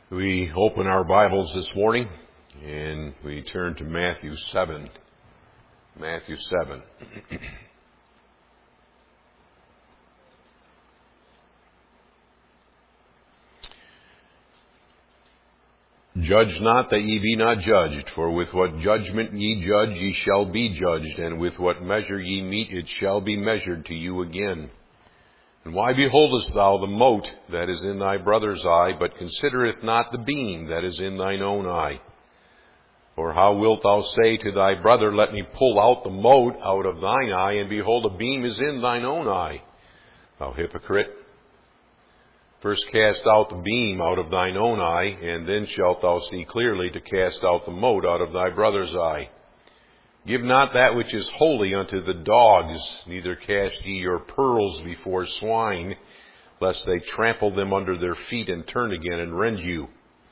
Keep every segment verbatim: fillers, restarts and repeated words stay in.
We open our Bibles this morning and we turn to Matthew seven. Matthew seven. Judge not that ye be not judged, for with what judgment ye judge ye shall be judged, and with what measure ye mete it shall be measured to you again. And why beholdest thou the mote that is in thy brother's eye, but considereth not the beam that is in thine own eye? Or how wilt thou say to thy brother, Let me pull out the mote out of thine eye, and behold, a beam is in thine own eye? Thou hypocrite! First cast out the beam out of thine own eye, and then shalt thou see clearly to cast out the mote out of thy brother's eye. Give not that which is holy unto the dogs, neither cast ye your pearls before swine, lest they trample them under their feet and turn again and rend you.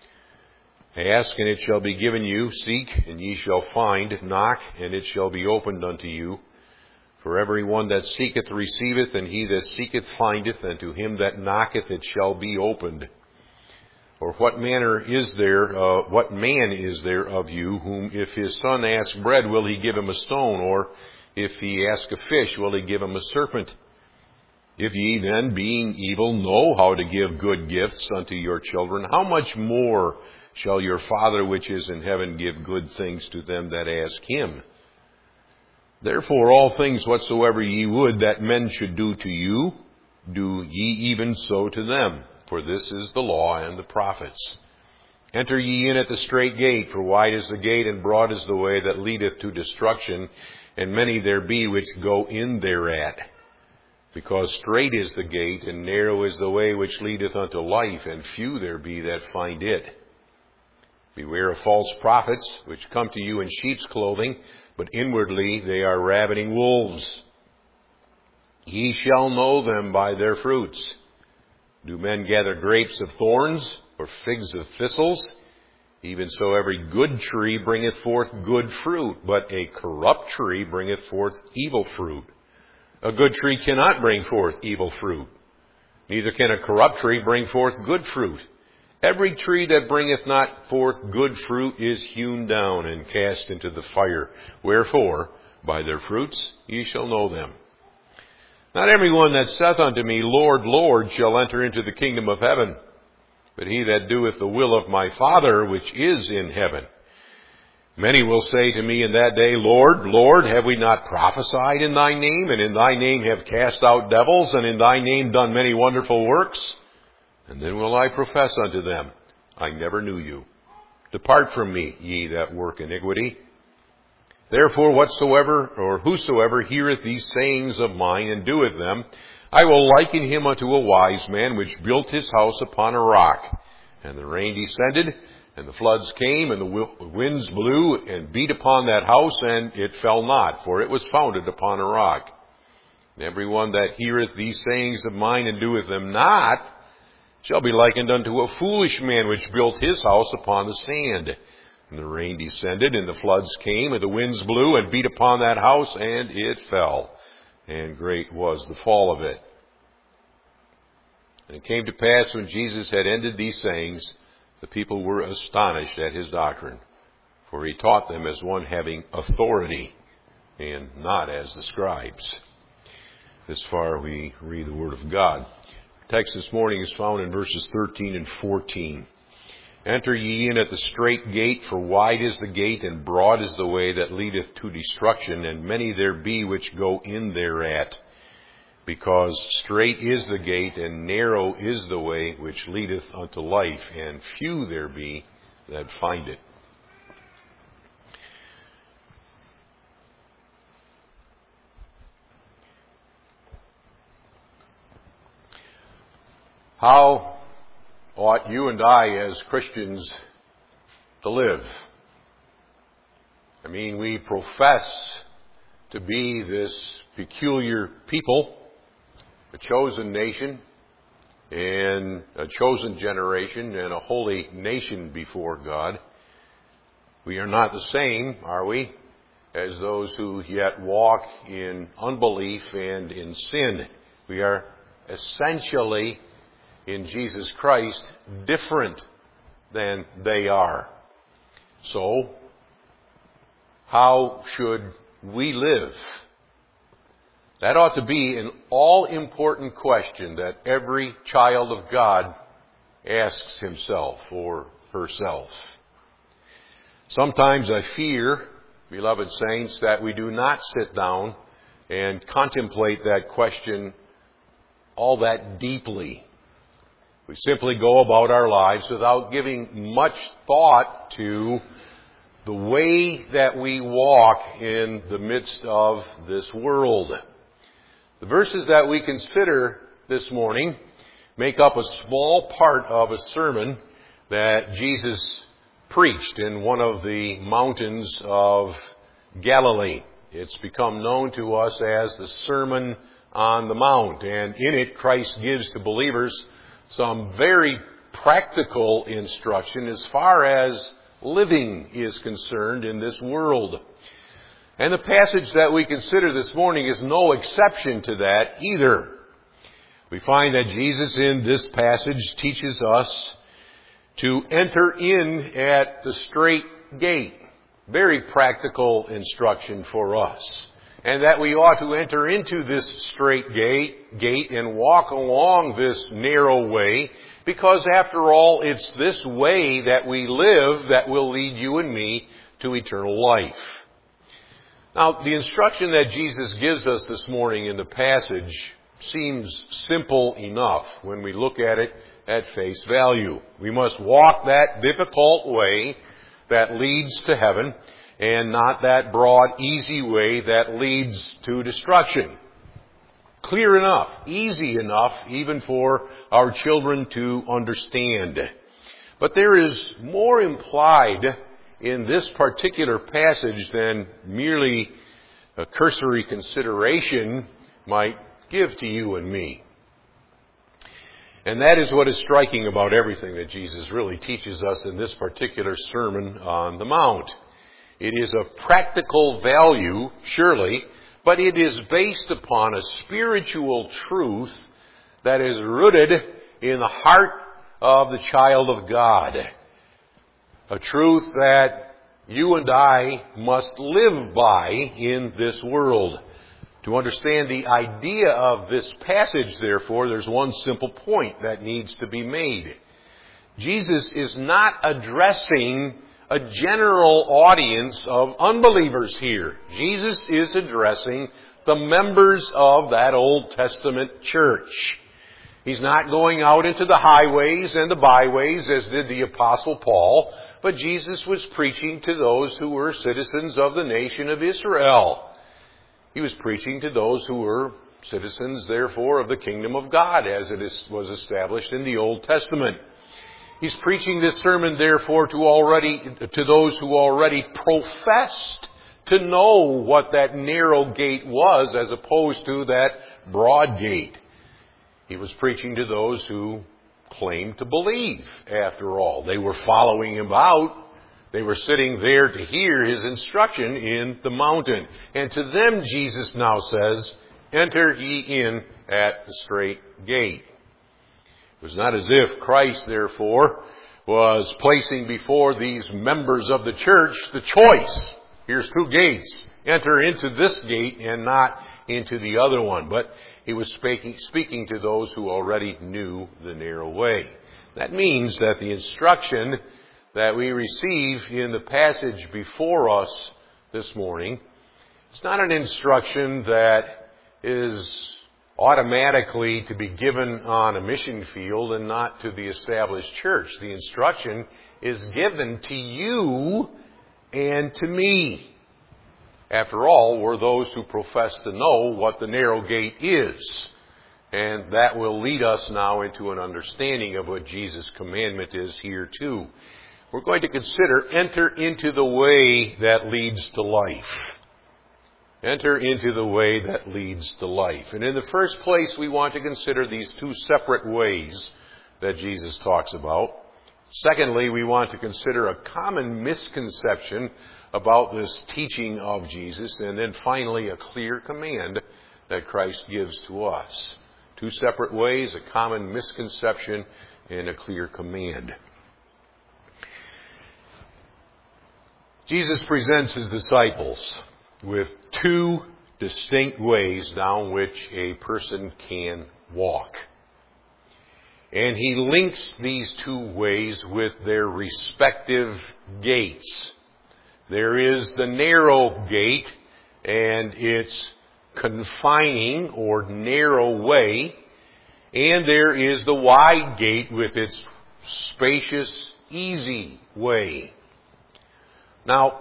Ask, and it shall be given you. Seek, and ye shall find. Knock, and it shall be opened unto you. For every one that seeketh receiveth, and he that seeketh findeth, and to him that knocketh it shall be opened. Or what manner is there, uh, what man is there of you, whom if his son ask bread, will he give him a stone? Or if he ask a fish, will he give him a serpent? If ye then, being evil, know how to give good gifts unto your children, how much more shall your Father which is in heaven give good things to them that ask him? Therefore all things whatsoever ye would that men should do to you, do ye even so to them. For this is the law and the prophets. Enter ye in at the strait gate, for wide is the gate, and broad is the way that leadeth to destruction, and many there be which go in thereat. Because strait is the gate, and narrow is the way which leadeth unto life, and few there be that find it. Beware of false prophets, which come to you in sheep's clothing, but inwardly they are ravening wolves. Ye shall know them by their fruits. Do men gather grapes of thorns, or figs of thistles? Even so every good tree bringeth forth good fruit, but a corrupt tree bringeth forth evil fruit. A good tree cannot bring forth evil fruit, neither can a corrupt tree bring forth good fruit. Every tree that bringeth not forth good fruit is hewn down and cast into the fire. Wherefore, by their fruits ye shall know them. Not every one that saith unto me, Lord, Lord, shall enter into the kingdom of heaven, but he that doeth the will of my Father which is in heaven. Many will say to me in that day, Lord, Lord, have we not prophesied in thy name, and in thy name have cast out devils, and in thy name done many wonderful works? And then will I profess unto them, I never knew you. Depart from me, ye that work iniquity. Therefore whatsoever or whosoever heareth these sayings of mine and doeth them, I will liken him unto a wise man which built his house upon a rock. And the rain descended, and the floods came, and the winds blew and beat upon that house, and it fell not, for it was founded upon a rock. And every one that heareth these sayings of mine and doeth them not, shall be likened unto a foolish man which built his house upon the sand. And the rain descended, and the floods came, and the winds blew and beat upon that house, and it fell. And great was the fall of it. And it came to pass, when Jesus had ended these sayings, the people were astonished at his doctrine. For he taught them as one having authority, and not as the scribes. This far we read the Word of God. The text this morning is found in verses thirteen and fourteen. Enter ye in at the strait gate, for wide is the gate, and broad is the way that leadeth to destruction, and many there be which go in thereat. Because strait is the gate, and narrow is the way which leadeth unto life, and few there be that find it. How ought you and I as Christians to live? I mean, we profess to be this peculiar people, a chosen nation, and a chosen generation, and a holy nation before God. We are not the same, are we, as those who yet walk in unbelief and in sin. We are essentially, in Jesus Christ, different than they are. So, how should we live? That ought to be an all-important question that every child of God asks himself or herself. Sometimes I fear, beloved saints, that we do not sit down and contemplate that question all that deeply. We simply go about our lives without giving much thought to the way that we walk in the midst of this world. The verses that we consider this morning make up a small part of a sermon that Jesus preached in one of the mountains of Galilee. It's become known to us as the Sermon on the Mount, and in it Christ gives to believers some very practical instruction as far as living is concerned in this world. And the passage that we consider this morning is no exception to that either. We find that Jesus in this passage teaches us to enter in at the straight gate. Very practical instruction for us. And that we ought to enter into this straight gate, gate and walk along this narrow way, because after all, it's this way that we live that will lead you and me to eternal life. Now, the instruction that Jesus gives us this morning in the passage seems simple enough when we look at it at face value. We must walk that difficult way that leads to heaven, and not that broad, easy way that leads to destruction. Clear enough, easy enough, even for our children to understand. But there is more implied in this particular passage than merely a cursory consideration might give to you and me. And that is what is striking about everything that Jesus really teaches us in this particular Sermon on the Mount. It is of practical value, surely, but it is based upon a spiritual truth that is rooted in the heart of the child of God. A truth that you and I must live by in this world. To understand the idea of this passage, therefore, there's one simple point that needs to be made. Jesus is not addressing a general audience of unbelievers here. Jesus is addressing the members of that Old Testament church. He's not going out into the highways and the byways as did the Apostle Paul, but Jesus was preaching to those who were citizens of the nation of Israel. He was preaching to those who were citizens, therefore, of the kingdom of God as it is, was established in the Old Testament. He's preaching this sermon, therefore, to already to those who already professed to know what that narrow gate was as opposed to that broad gate. He was preaching to those who claimed to believe, after all. They were following him out. They were sitting there to hear his instruction in the mountain. And to them, Jesus now says, enter ye in at the straight gate. It was not as if Christ, therefore, was placing before these members of the church the choice. Here's two gates. Enter into this gate and not into the other one. But he was speaking, speaking to those who already knew the narrow way. That means that the instruction that we receive in the passage before us this morning, it's not an instruction that is automatically to be given on a mission field and not to the established church. The instruction is given to you and to me. After all, we're those who profess to know what the narrow gate is. And that will lead us now into an understanding of what Jesus' commandment is here too. We're going to consider enter into the way that leads to life. Enter into the way that leads to life. And in the first place, we want to consider these two separate ways that Jesus talks about. Secondly, we want to consider a common misconception about this teaching of Jesus. And then finally, a clear command that Christ gives to us. Two separate ways, a common misconception, and a clear command. Jesus presents his disciples with two distinct ways down which a person can walk. And he links these two ways with their respective gates. There is the narrow gate and its confining or narrow way, and there is the wide gate with its spacious, easy way. Now,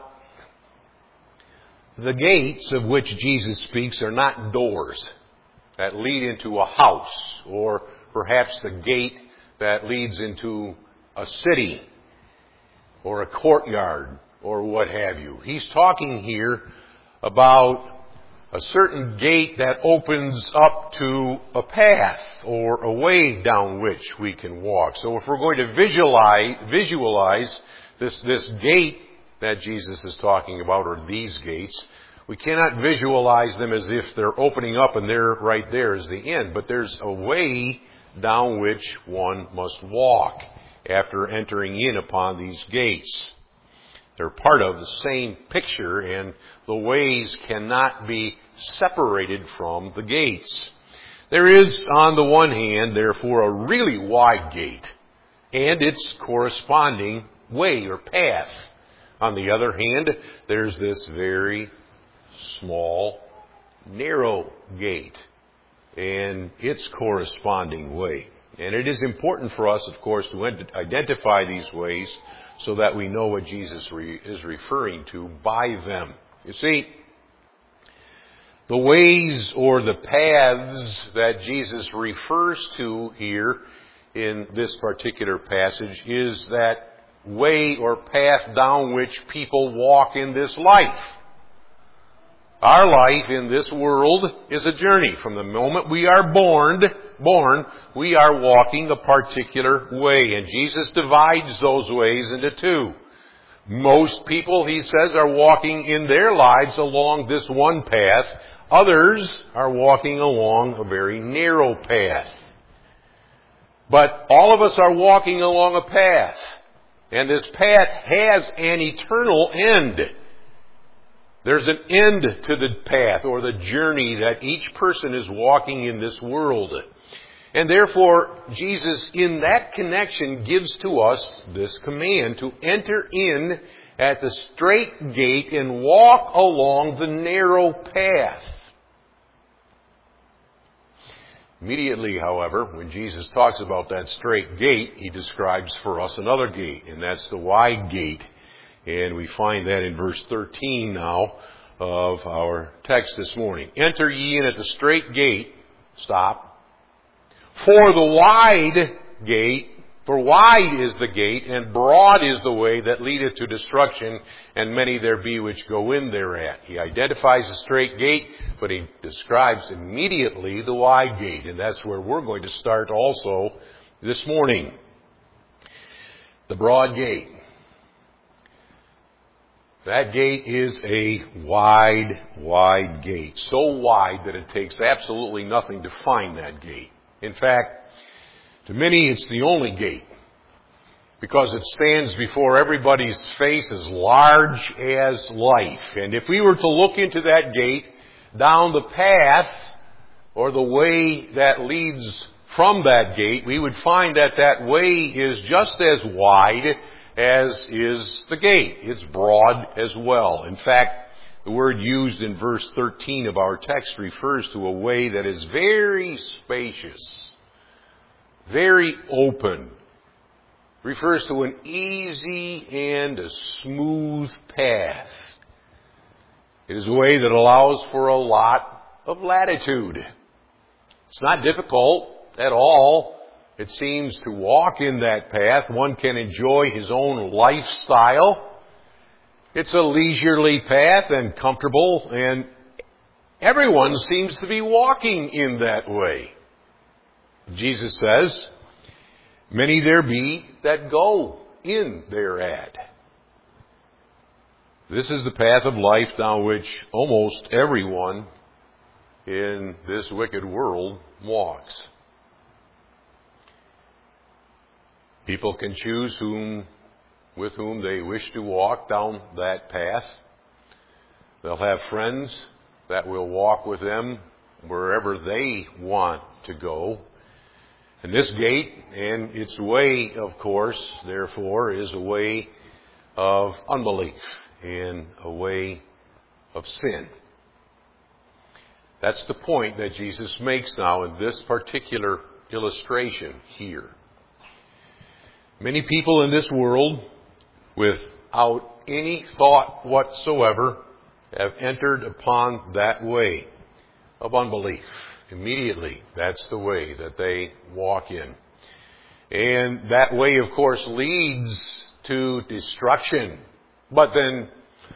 the gates of which Jesus speaks are not doors that lead into a house, or perhaps the gate that leads into a city or a courtyard or what have you. He's talking here about a certain gate that opens up to a path or a way down which we can walk. So if we're going to visualize, visualize this, this gate that Jesus is talking about, or these gates, we cannot visualize them as if they're opening up and there, right there is the end. But there's a way down which one must walk after entering in upon these gates. They're part of the same picture, and the ways cannot be separated from the gates. There is, on the one hand, therefore, a really wide gate and its corresponding way or path. On the other hand, there's this very small, narrow gate and its corresponding way. And it is important for us, of course, to identify these ways so that we know what Jesus re- is referring to by them. You see, the ways or the paths that Jesus refers to here in this particular passage is that way or path down which people walk in this life. Our life in this world is a journey. From the moment we are born, born, we are walking a particular way. And Jesus divides those ways into two. Most people, he says, are walking in their lives along this one path. Others are walking along a very narrow path. But all of us are walking along a path. And this path has an eternal end. There's an end to the path or the journey that each person is walking in this world. And therefore, Jesus, in that connection, gives to us this command to enter in at the straight gate and walk along the narrow path. Immediately, however, when Jesus talks about that straight gate, he describes for us another gate, and that's the wide gate. And we find that in verse thirteen now of our text this morning. Enter ye in at the straight gate. Stop. For the wide gate, for wide is the gate, and broad is the way that leadeth to destruction, and many there be which go in thereat. He identifies the straight gate, but he describes immediately the wide gate, and that's where we're going to start also this morning. The broad gate. That gate is a wide, wide gate. So wide that it takes absolutely nothing to find that gate. In fact, to many it's the only gate, because it stands before everybody's face as large as life. And if we were to look into that gate, down the path, or the way that leads from that gate, we would find that that way is just as wide as is the gate. It's broad as well. In fact, the word used in verse thirteen of our text refers to a way that is very spacious, very open. Refers to an easy and a smooth path. It is a way that allows for a lot of latitude. It's not difficult at all. It seems to walk in that path. One can enjoy his own lifestyle. It's a leisurely path and comfortable, and everyone seems to be walking in that way. Jesus says, many there be that go in thereat. This is the path of life down which almost everyone in this wicked world walks. People can choose whom with whom they wish to walk down that path. They'll have friends that will walk with them wherever they want to go. And this gate and its way, of course, therefore, is a way of unbelief and a way of sin. That's the point that Jesus makes now in this particular illustration here. Many people in this world, without any thought whatsoever, have entered upon that way of unbelief. Immediately, that's the way that they walk in. And that way, of course, leads to destruction. But then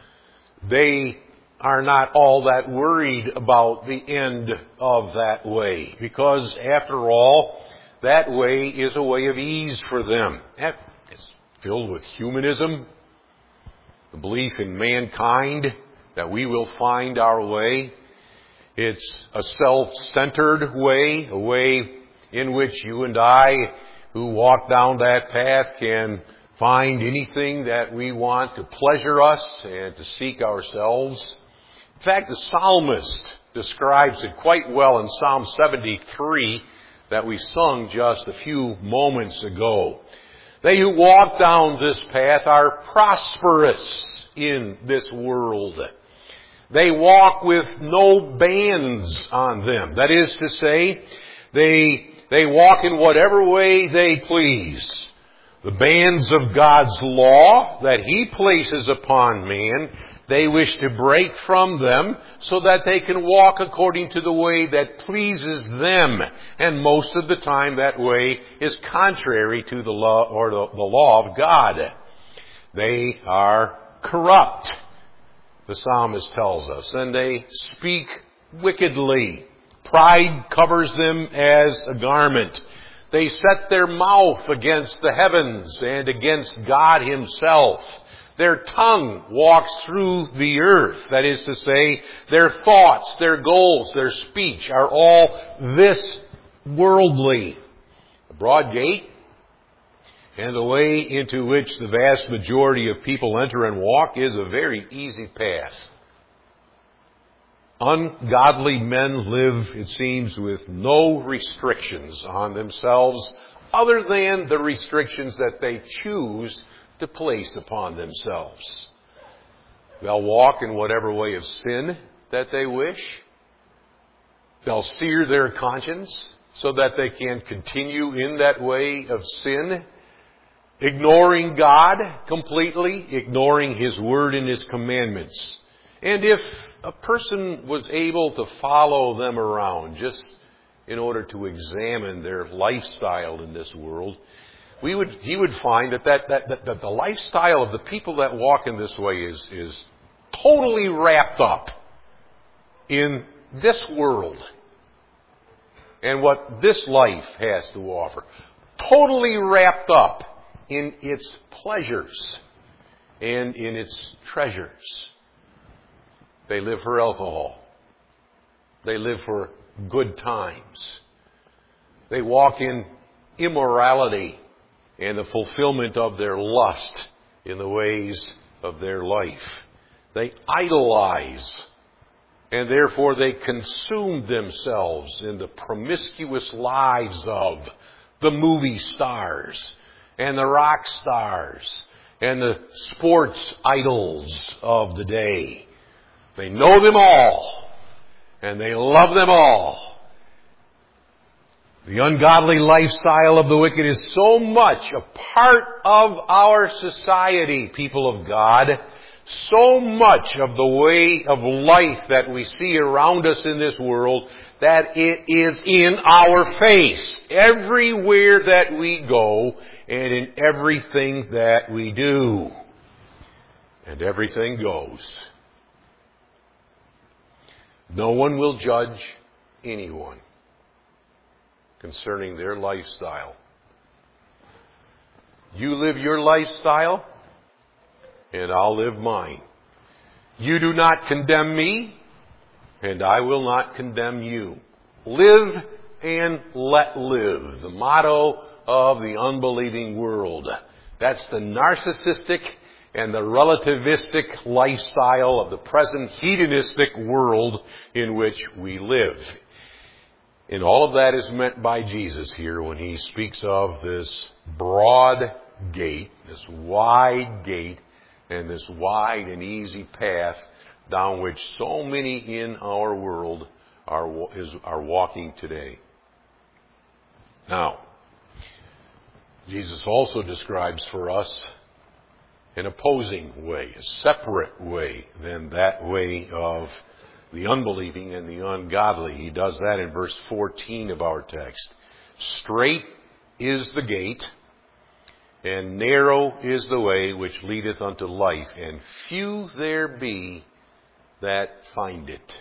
they are not all that worried about the end of that way. Because, after all, that way is a way of ease for them. It's filled with humanism, the belief in mankind, that we will find our way. It's a self-centered way, a way in which you and I, who walk down that path, can find anything that we want to pleasure us and to seek ourselves. In fact, the psalmist describes it quite well in Psalm seventy-three that we sung just a few moments ago. They who walk down this path are prosperous in this world. They walk with no bands on them. That is to say, they, they walk in whatever way they please. The bands of God's law that He places upon man, they wish to break from them so that they can walk according to the way that pleases them. And most of the time that way is contrary to the law or the, the law of God. They are corrupt, the psalmist tells us, and they speak wickedly. Pride covers them as a garment. They set their mouth against the heavens and against God Himself. Their tongue walks through the earth. That is to say, their thoughts, their goals, their speech are all this worldly. The broad gate and the way into which the vast majority of people enter and walk is a very easy path. Ungodly men live, it seems, with no restrictions on themselves other than the restrictions that they choose to place upon themselves. They'll walk in whatever way of sin that they wish. They'll sear their conscience so that they can continue in that way of sin, ignoring God completely, ignoring His Word and His commandments. And if a person was able to follow them around just in order to examine their lifestyle in this world, we would he would find that, that, that, that, that the lifestyle of the people that walk in this way is, is totally wrapped up in this world and what this life has to offer. Totally wrapped up in its pleasures and in its treasures. They live for alcohol. They live for good times. They walk in immorality and the fulfillment of their lust in the ways of their life. They idolize, and therefore they consume themselves in the promiscuous lives of the movie stars and the rock stars and the sports idols of the day. They know them all, and they love them all. The ungodly lifestyle of the wicked is so much a part of our society, people of God. So much of the way of life that we see around us in this world that it is in our face everywhere that we go and in everything that we do. And everything goes. No one will judge anyone concerning their lifestyle. You live your lifestyle, and I'll live mine. You do not condemn me, and I will not condemn you. Live and let live, the motto of the unbelieving world. That's the narcissistic and the relativistic lifestyle of the present hedonistic world in which we live. And all of that is meant by Jesus here when he speaks of this broad gate, this wide gate, and this wide and easy path down which so many in our world are, is, are walking today. Now, Jesus also describes for us an opposing way, a separate way than that way of the unbelieving and the ungodly. He does that in verse fourteen of our text. Straight is the gate, and narrow is the way which leadeth unto life, and few there be that find it.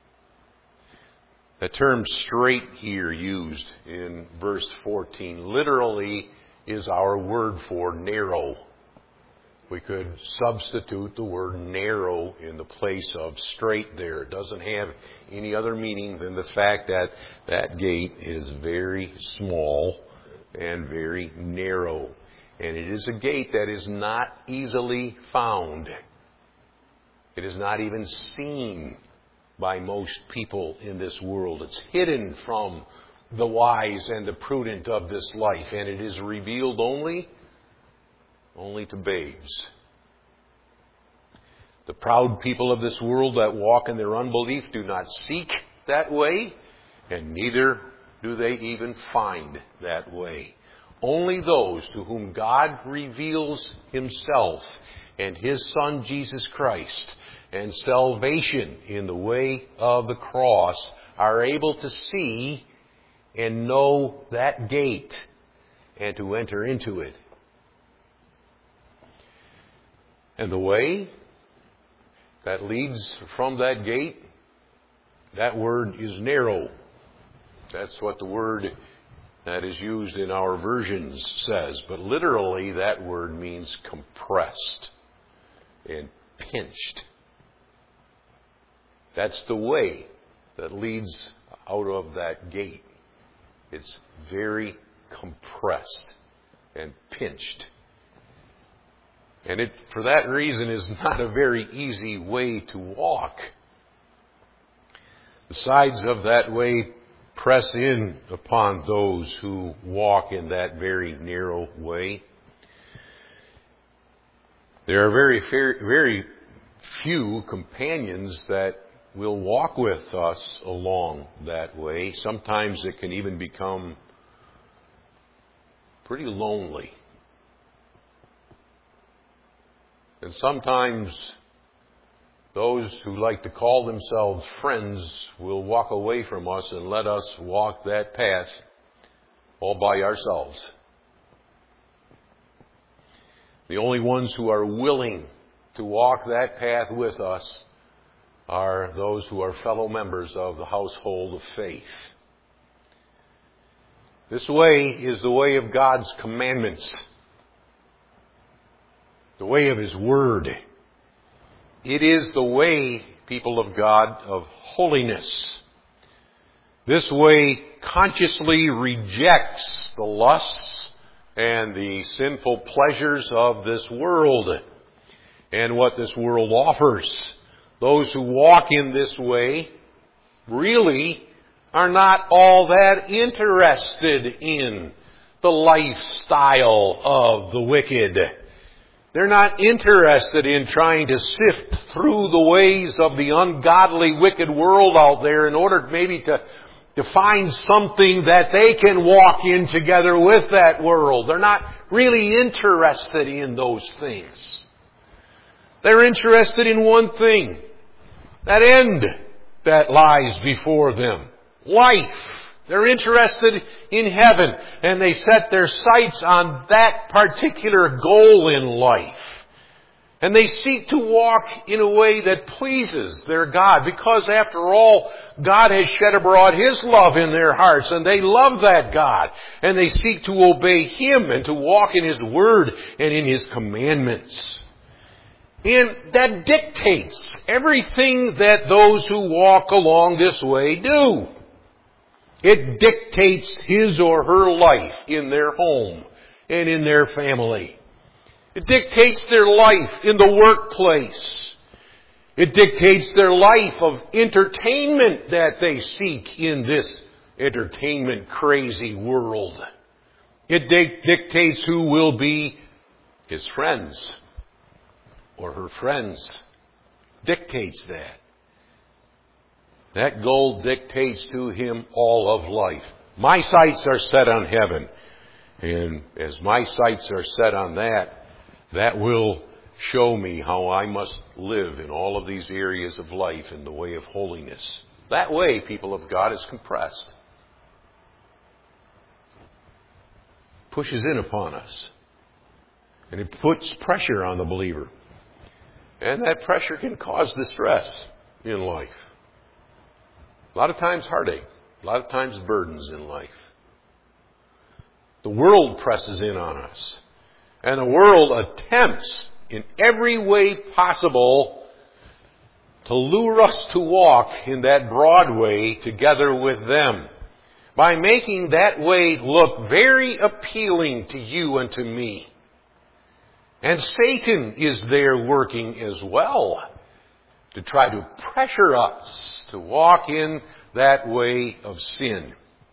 The term straight here used in verse fourteen literally is our word for narrow. We could substitute the word narrow in the place of straight there. It doesn't have any other meaning than the fact that that gate is very small and very narrow. And it is a gate that is not easily found. It is not even seen by most people in this world. It's hidden from the wise and the prudent of this life, and it is revealed only only to babes. The proud people of this world that walk in their unbelief do not seek that way, and neither do they even find that way. Only those to whom God reveals himself and his Son Jesus Christ and salvation in the way of the cross are able to see and know that gate and to enter into it. And the way that leads from that gate, that word is narrow. That's what the word that is used in our versions says. But literally that word means compressed and pinched. That's the way that leads out of that gate. It's very compressed and pinched. And it, for that reason, is not a very easy way to walk. The sides of that way press in upon those who walk in that very narrow way. There are very, very few companions that will walk with us along that way. Sometimes it can even become pretty lonely. And sometimes those who like to call themselves friends will walk away from us and let us walk that path all by ourselves. The only ones who are willing to walk that path with us are those who are fellow members of the household of faith. This way is the way of God's commandments. The way of his word. It is the way, people of God, of holiness. This way consciously rejects the lusts and the sinful pleasures of this world and what this world offers. Those who walk in this way really are not all that interested in the lifestyle of the wicked. They're not interested in trying to sift through the ways of the ungodly, wicked world out there in order maybe to, to find something that they can walk in together with that world. They're not really interested in those things. They're interested in one thing, that end that lies before them, life. They're interested in heaven, and they set their sights on that particular goal in life. And they seek to walk in a way that pleases their God, because after all, God has shed abroad his love in their hearts, and they love that God. And they seek to obey him and to walk in his word and in his commandments. And that dictates everything that those who walk along this way do. It dictates his or her life in their home and in their family. It dictates their life in the workplace. It dictates their life of entertainment that they seek in this entertainment crazy world. It di- dictates who will be his friends or her friends. Dictates that. That goal dictates to him all of life. My sights are set on heaven. And as my sights are set on that, that will show me how I must live in all of these areas of life in the way of holiness. That way, people of God, is compressed. Pushes in upon us. And it puts pressure on the believer. And that pressure can cause distress in life. A lot of times heartache. A lot of times burdens in life. The world presses in on us. And the world attempts in every way possible to lure us to walk in that broad way together with them. By making that way look very appealing to you and to me. And Satan is there working as well to try to pressure us to walk in that way of sin.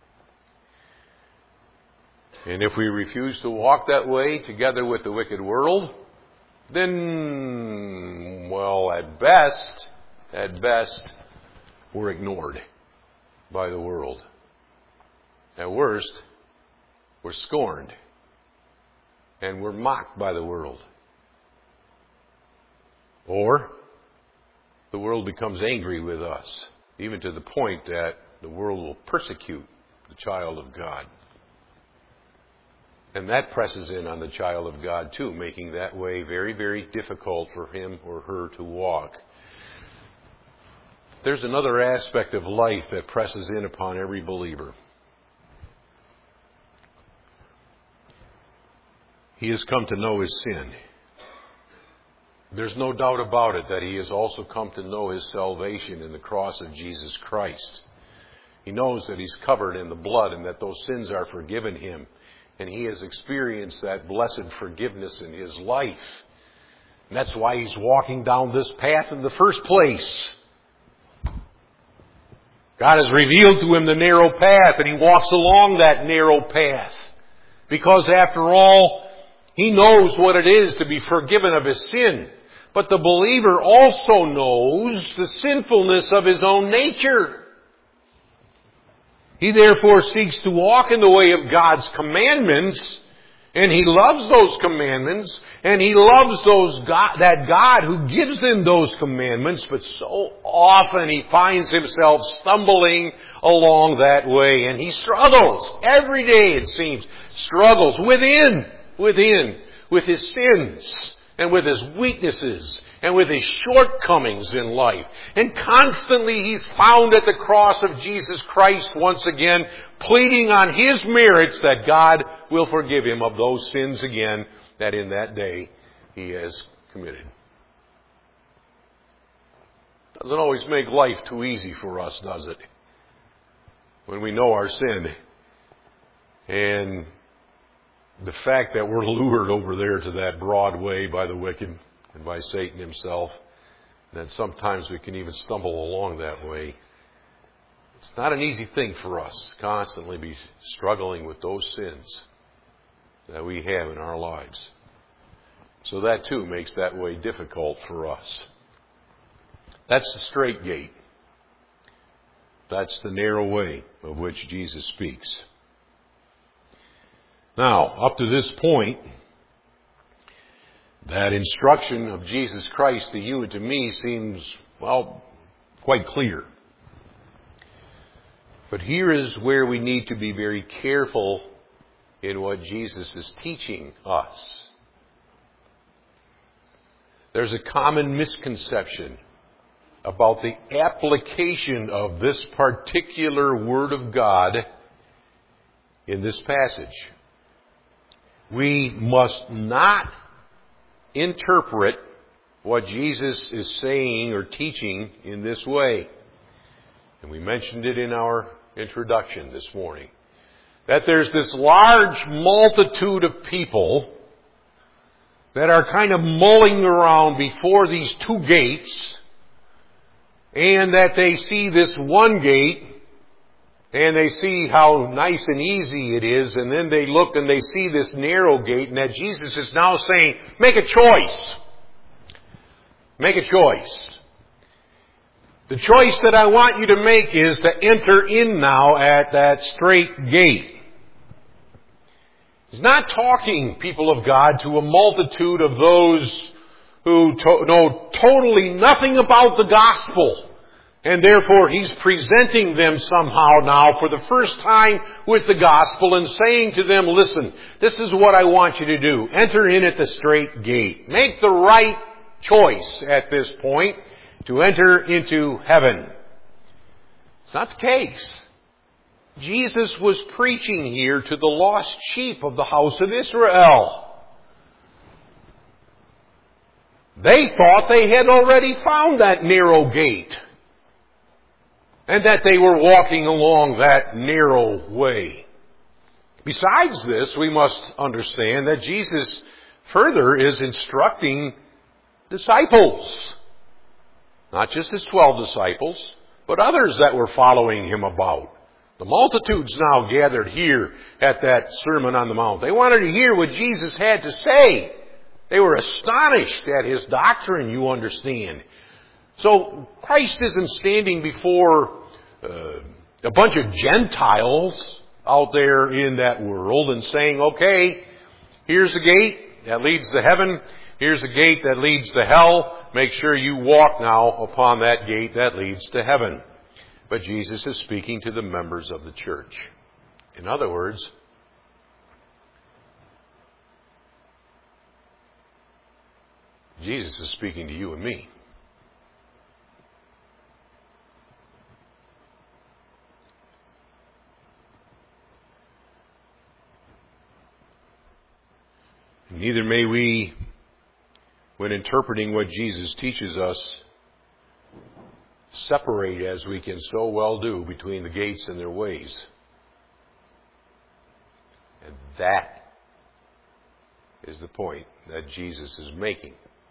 And if we refuse to walk that way together with the wicked world, then, well, at best, at best, we're ignored by the world. At worst, we're scorned. And we're mocked by the world. Or the world becomes angry with us, even to the point that the world will persecute the child of God. And that presses in on the child of God too, making that way very, very difficult for him or her to walk. There's another aspect of life that presses in upon every believer. He has come to know his sin. There's no doubt about it that he has also come to know his salvation in the cross of Jesus Christ. He knows that he's covered in the blood and that those sins are forgiven him. And he has experienced that blessed forgiveness in his life. And that's why he's walking down this path in the first place. God has revealed to him the narrow path, and he walks along that narrow path. Because after all, he knows what it is to be forgiven of his sin. But the believer also knows the sinfulness of his own nature. He therefore seeks to walk in the way of God's commandments, and he loves those commandments, and he loves those God, that God who gives them those commandments, but so often he finds himself stumbling along that way, and he struggles every day, it seems, struggles within, within, with his sins, and with his weaknesses, and with his shortcomings in life. And constantly he's found at the cross of Jesus Christ once again, pleading on his merits that God will forgive him of those sins again that in that day he has committed. Doesn't always make life too easy for us, does it? When we know our sin. And the fact that we're lured over there to that broad way by the wicked and by Satan himself, and that sometimes we can even stumble along that way. It's not an easy thing for us to constantly be struggling with those sins that we have in our lives. So that too makes that way difficult for us. That's the straight gate. That's the narrow way of which Jesus speaks. Now, up to this point, that instruction of Jesus Christ to you and to me seems, well, quite clear. But here is where we need to be very careful in what Jesus is teaching us. There's a common misconception about the application of this particular Word of God in this passage. We must not interpret what Jesus is saying or teaching in this way. And we mentioned it in our introduction this morning. That there's this large multitude of people that are kind of mulling around before these two gates, and that they see this one gate, and they see how nice and easy it is, and then they look and they see this narrow gate, and that Jesus is now saying, make a choice. Make a choice. The choice that I want you to make is to enter in now at that straight gate. He's not talking, people of God, to a multitude of those who to- know totally nothing about the gospel. And therefore, he's presenting them somehow now for the first time with the gospel and saying to them, listen, this is what I want you to do. Enter in at the straight gate. Make the right choice at this point to enter into heaven. It's not the case. Jesus was preaching here to the lost sheep of the house of Israel. They thought they had already found that narrow gate, and that they were walking along that narrow way. Besides this, we must understand that Jesus further is instructing disciples. Not just his twelve disciples, but others that were following him about. The multitudes now gathered here at that Sermon on the Mount. They wanted to hear what Jesus had to say. They were astonished at his doctrine, you understand. So Christ isn't standing before uh, a bunch of Gentiles out there in that world and saying, okay, here's the gate that leads to heaven. Here's a gate that leads to hell. Make sure you walk now upon that gate that leads to heaven. But Jesus is speaking to the members of the church. In other words, Jesus is speaking to you and me. Neither may we, when interpreting what Jesus teaches us, separate, as we can so well do, between the gates and their ways. And that is the point that Jesus is making.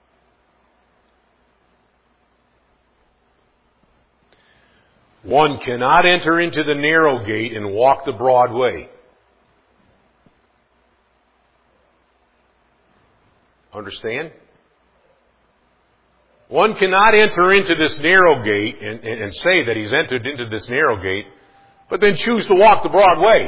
One cannot enter into the narrow gate and walk the broad way. Understand? One cannot enter into this narrow gate and, and, and say that he's entered into this narrow gate, but then choose to walk the broad way.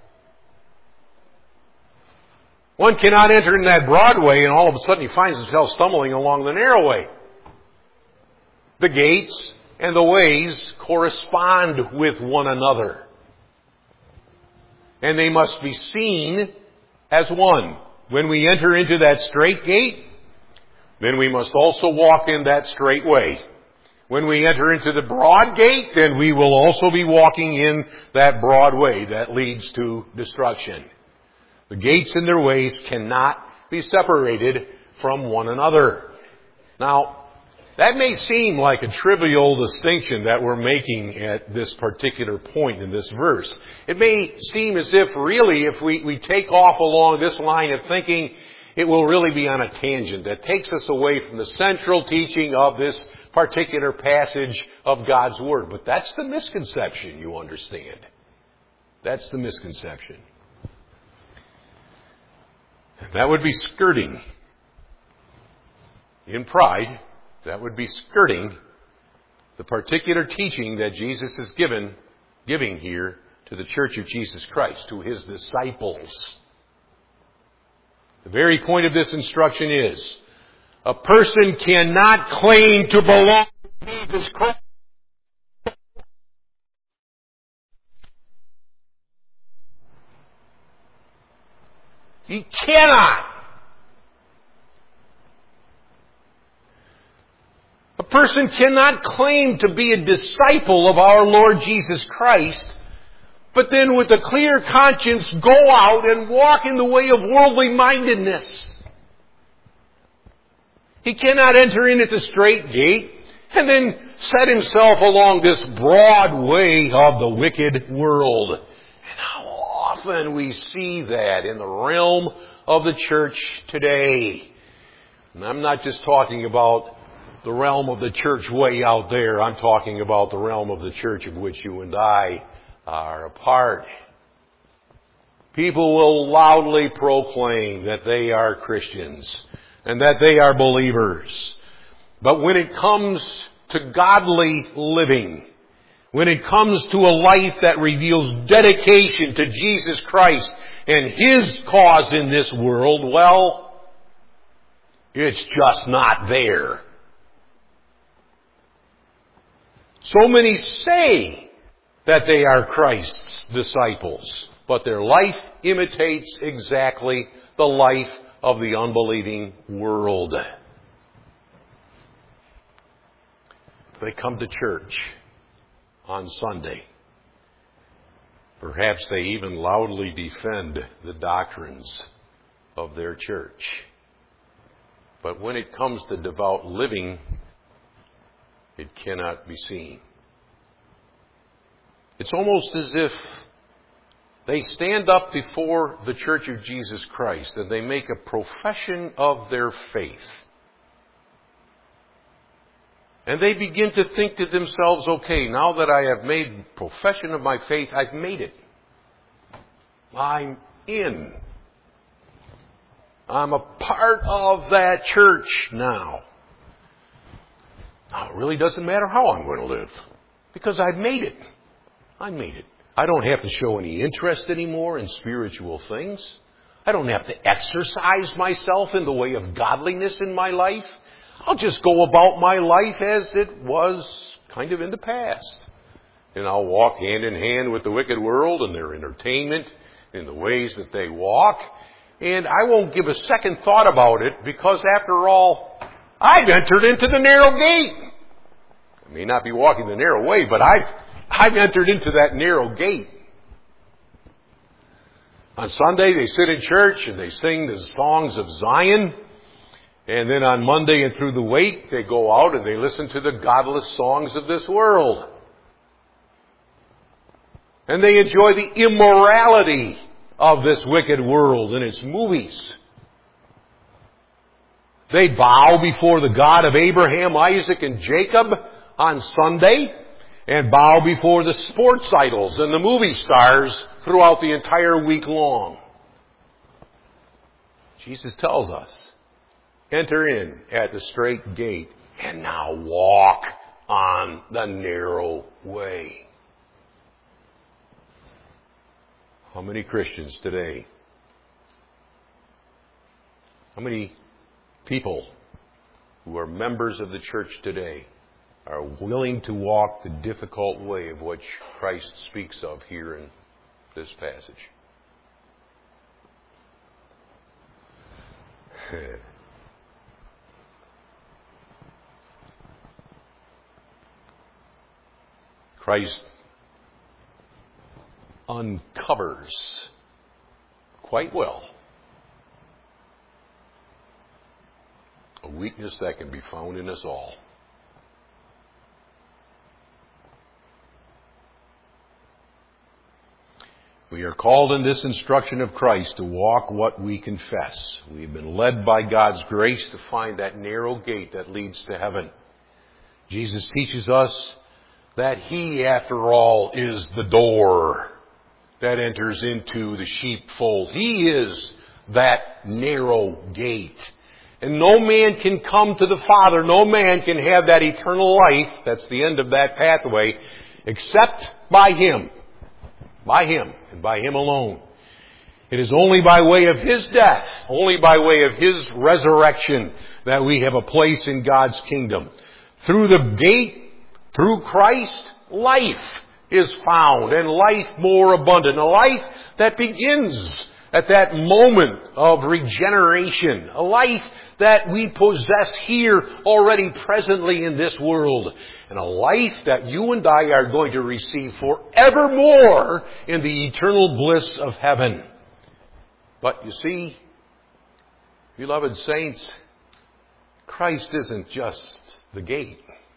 One cannot enter in that broad way and all of a sudden he finds himself stumbling along the narrow way. The gates and the ways correspond with one another. And they must be seen as one. When we enter into that straight gate, then we must also walk in that straight way. When we enter into the broad gate, then we will also be walking in that broad way that leads to destruction. The gates and their ways cannot be separated from one another. Now, that may seem like a trivial distinction that we're making at this particular point in this verse. It may seem as if really if we, we take off along this line of thinking, it will really be on a tangent that takes us away from the central teaching of this particular passage of God's Word. But that's the misconception, you understand. That's the misconception. That would be skirting. In pride, that would be skirting the particular teaching that Jesus is given, giving here to the Church of Jesus Christ, to His disciples. The very point of this instruction is, a person cannot claim to belong to Jesus Christ. He cannot. A person cannot claim to be a disciple of our Lord Jesus Christ, but then with a clear conscience go out and walk in the way of worldly mindedness. He cannot enter in at the straight gate and then set himself along this broad way of the wicked world. And how often we see that in the realm of the church today. And I'm not just talking about the realm of the church way out there. I'm talking about the realm of the church of which you and I are a part. People will loudly proclaim that they are Christians and that they are believers. But when it comes to godly living, when it comes to a life that reveals dedication to Jesus Christ and His cause in this world, well, it's just not there. So many say that they are Christ's disciples, but their life imitates exactly the life of the unbelieving world. They come to church on Sunday. Perhaps they even loudly defend the doctrines of their church. But when it comes to devout living, it cannot be seen. It's almost as if they stand up before the Church of Jesus Christ and they make a profession of their faith. And they begin to think to themselves, okay, now that I have made profession of my faith, I've made it. I'm in. I'm a part of that church now. Now, it really doesn't matter how I'm going to live, because I've made it. I made it. I don't have to show any interest anymore in spiritual things. I don't have to exercise myself in the way of godliness in my life. I'll just go about my life as it was kind of in the past. And I'll walk hand in hand with the wicked world and their entertainment in the ways that they walk. And I won't give a second thought about it, because after all, I've entered into the narrow gate. I may not be walking the narrow way, but I've, I've entered into that narrow gate. On Sunday, they sit in church and they sing the songs of Zion. And then on Monday and through the week, they go out and they listen to the godless songs of this world. And they enjoy the immorality of this wicked world and its movies. They bow before the God of Abraham, Isaac, and Jacob on Sunday, and bow before the sports idols and the movie stars throughout the entire week long. Jesus tells us, enter in at the straight gate and now walk on the narrow way. How many Christians today, how many people who are members of the church today are willing to walk the difficult way of which Christ speaks of here in this passage? Christ uncovers quite well a weakness that can be found in us all. We are called in this instruction of Christ to walk what we confess. We've been led by God's grace to find that narrow gate that leads to heaven. Jesus teaches us that He, after all, is the door that enters into the sheepfold. He is that narrow gate. And no man can come to the Father, no man can have that eternal life, that's the end of that pathway, except by Him. By Him, and by Him alone. It is only by way of His death, only by way of His resurrection, that we have a place in God's kingdom. Through the gate, through Christ, life is found, and life more abundant. A life that begins at that moment of regeneration. A life that we possess here already presently in this world. And a life that you and I are going to receive forevermore in the eternal bliss of heaven. But you see, beloved saints, Christ isn't just the gate.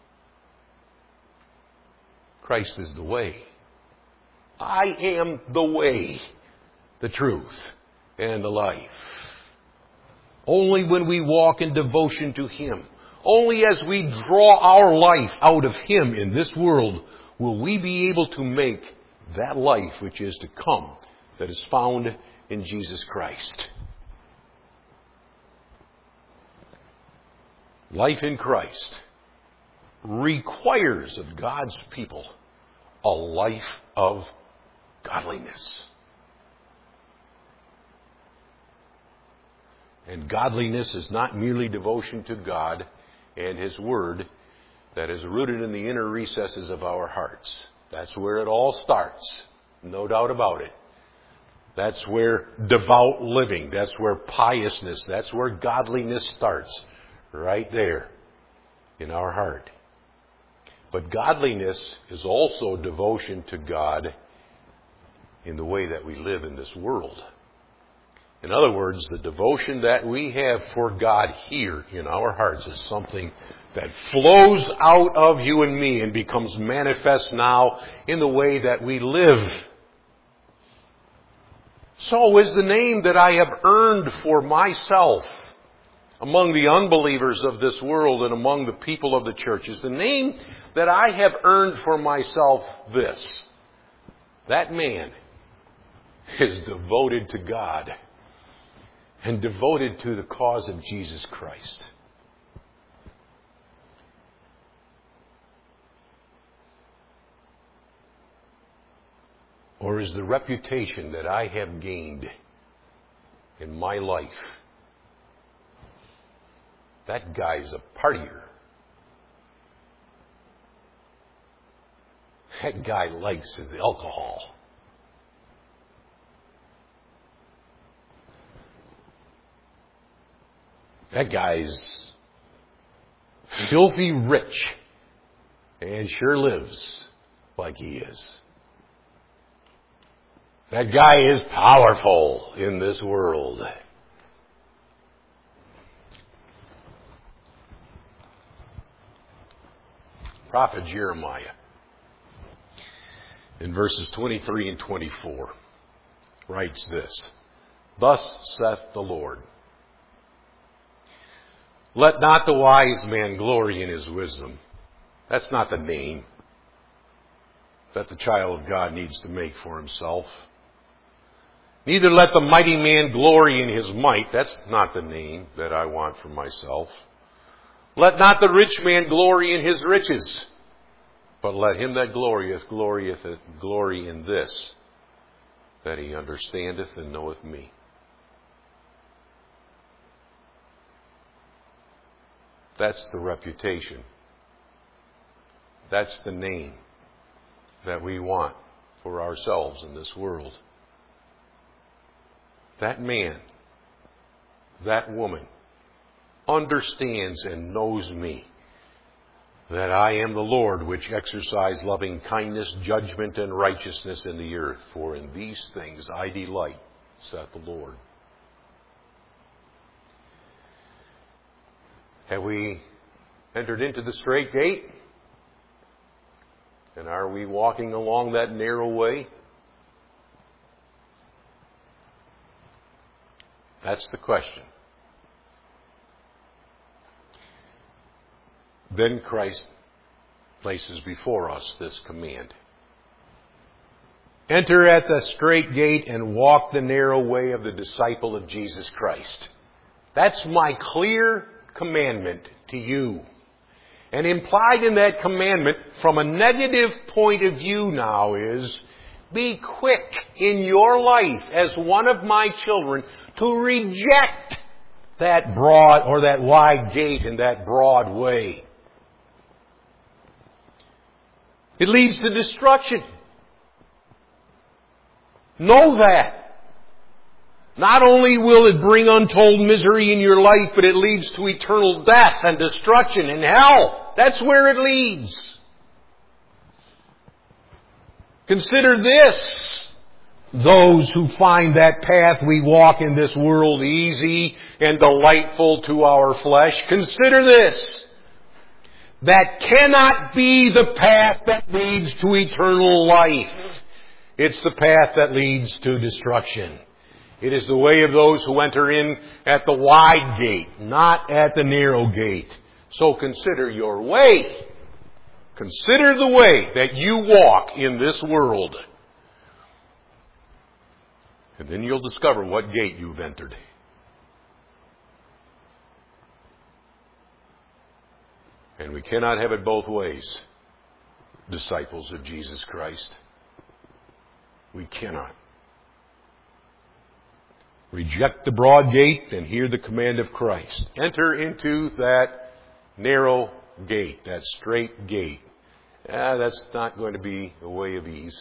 Christ is the way. I am the way, the truth, and the life. Only when we walk in devotion to Him, only as we draw our life out of Him in this world, will we be able to make that life which is to come, that is found in Jesus Christ. Life in Christ requires of God's people a life of godliness. And godliness is not merely devotion to God and His Word that is rooted in the inner recesses of our hearts. That's where it all starts. No doubt about it. That's where devout living, that's where piousness, that's where godliness starts. Right there in our heart. But godliness is also devotion to God in the way that we live in this world. In other words, the devotion that we have for God here in our hearts is something that flows out of you and me and becomes manifest now in the way that we live. So is the name that I have earned for myself among the unbelievers of this world and among the people of the church, is the name that I have earned for myself this: that man is devoted to God and devoted to the cause of Jesus Christ. Or is the reputation that I have gained in my life, that guy's a partier, that guy likes his alcohol, that guy's filthy rich and sure lives like he is. That guy is powerful in this world. Prophet Jeremiah, in verses twenty-three and twenty-four, writes this: Thus saith the Lord, let not the wise man glory in his wisdom. That's not the name that the child of God needs to make for himself. Neither let the mighty man glory in his might. That's not the name that I want for myself. Let not the rich man glory in his riches, but let him that glorieth, glorieth, glory in this, that he understandeth and knoweth me. That's the reputation. That's the name that we want for ourselves in this world. That man, that woman, understands and knows me, that I am the Lord which exercise loving kindness, judgment, and righteousness in the earth. For in these things I delight, saith the Lord. Have we entered into the straight gate? And are we walking along that narrow way? That's the question. Then Christ places before us this command. Enter at the straight gate and walk the narrow way of the disciple of Jesus Christ. That's my clear commandment to you. And implied in that commandment from a negative point of view now is, be quick in your life as one of my children to reject that broad or that wide gate and that broad way. It leads to destruction. Know that. Not only will it bring untold misery in your life, but it leads to eternal death and destruction and hell. That's where it leads. Consider this. Those who find that path we walk in this world easy and delightful to our flesh, consider this. That cannot be the path that leads to eternal life. It's the path that leads to destruction. It is the way of those who enter in at the wide gate, not at the narrow gate. So consider your way. Consider the way that you walk in this world. And then you'll discover what gate you've entered. And we cannot have it both ways, disciples of Jesus Christ. We cannot. Reject the broad gate and hear the command of Christ. Enter into that narrow gate, that straight gate. Ah, that's not going to be a way of ease.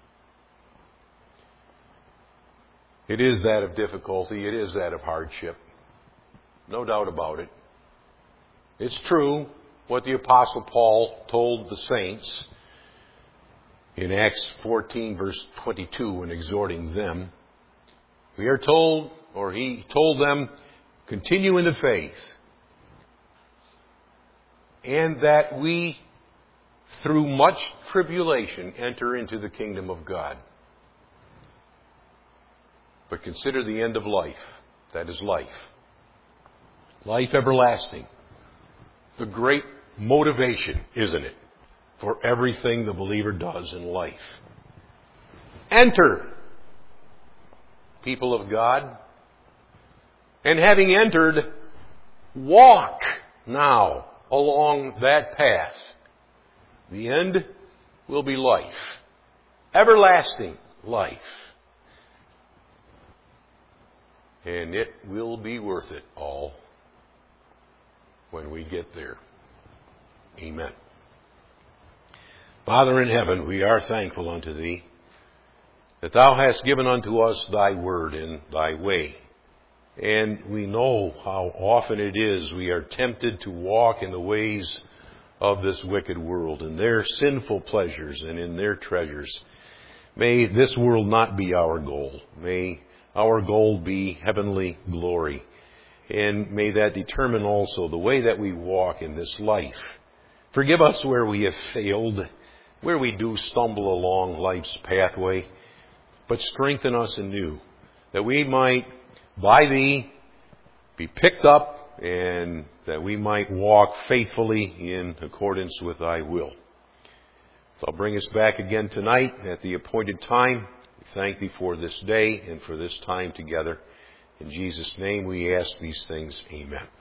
It is that of difficulty. It is that of hardship. No doubt about it. It's true what the Apostle Paul told the saints in Acts fourteen, verse twenty-two, when exhorting them. We are told, or he told them, continue in the faith, and that we, through much tribulation, enter into the kingdom of God. But consider the end of life. That is life. Life everlasting. The great motivation, isn't it, for everything the believer does in life. Enter, people of God. And having entered, walk now along that path. The end will be life. Everlasting life. And it will be worth it all when we get there. Amen. Father in heaven, we are thankful unto Thee that Thou hast given unto us Thy word and Thy way. And we know how often it is we are tempted to walk in the ways of this wicked world, in their sinful pleasures and in their treasures. May this world not be our goal. May our goal be heavenly glory. And may that determine also the way that we walk in this life. Forgive us where we have failed, where we do stumble along life's pathway, but strengthen us anew, that we might, by Thee, be picked up, and that we might walk faithfully in accordance with Thy will. So I'll bring us back again tonight at the appointed time. We thank Thee for this day and for this time together. In Jesus' name we ask these things. Amen.